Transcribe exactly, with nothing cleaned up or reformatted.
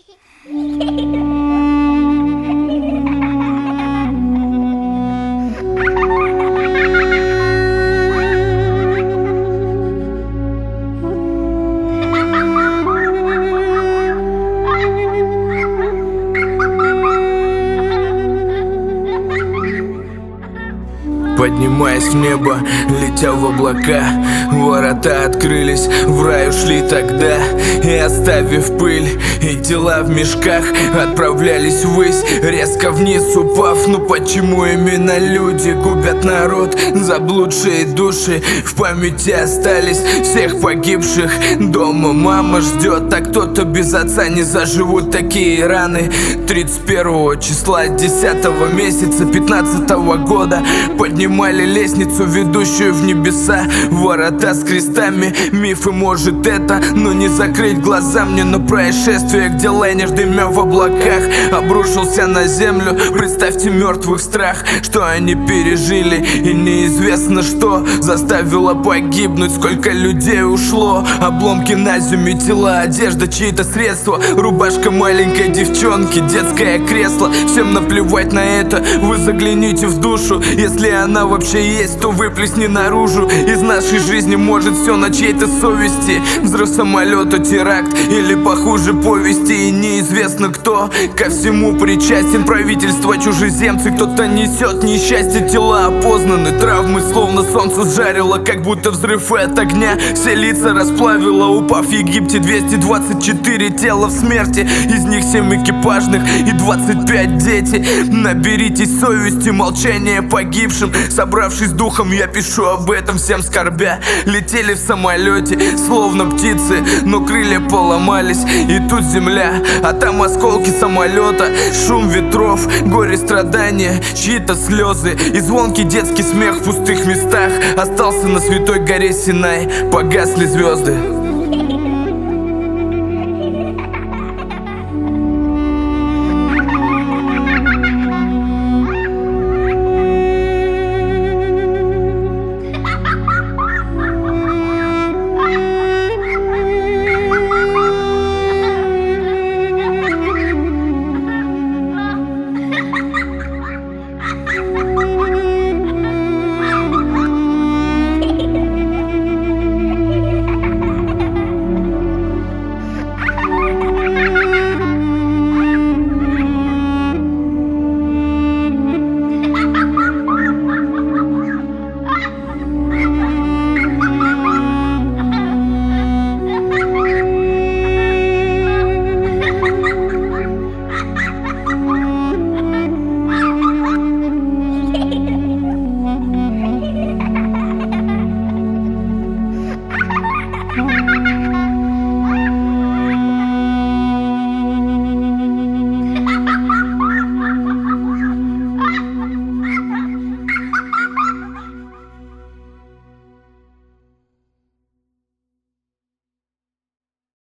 Поднимаясь в небо, летя в облака, ворота открылись, в рай ушли тогда. И оставив пыль и тела в мешках, отправлялись ввысь, резко вниз упав. Ну почему именно люди губят народ? Заблудшие души в памяти остались всех погибших. Дома мама ждет, а кто-то без отца не заживут такие раны. Тридцать первого числа десятого месяца пятнадцатого года поднимали лестницу, ведущую в небеса. Ворота с крестами, мифы, может это, но не закрыть глаза мне на происшествие, где лайнер, дымя в облаках, обрушился на землю. Представьте мертвых страх, что они пережили, и неизвестно что заставило погибнуть. Сколько людей ушло, обломки на зиме, тела, одежда, чьи-то средства, рубашка маленькой девчонки, детское кресло. Всем наплевать на это, вы загляните в душу. Если она вообще есть, то выплесни наружу. Из нашей жизни может все на чьей-то совести. Взрыв самолета, теракт или похуже повести. И неизвестно кто ко всему причастен. Правительство, чужеземцы, кто-то несет несчастье. Тела опознаны, травмы словно солнце сжарило, как будто взрыв от огня все лица расплавило. Упав в Египте двести двадцать четыре тела в смерти, из них семь экипажных и двадцать пять дети. Наберитесь совести, молчание погибшим. Собравшись духом, я пишу об этом всем скорбя. Летели в самолете, словно птицы, но крылья поломались. И тут земля, а там осколки самолета. Шум ветров, горе, страдания, чьи-то слезы и звонкий детский смех в пустых местах. Остался на святой горе Синай, погасли звезды.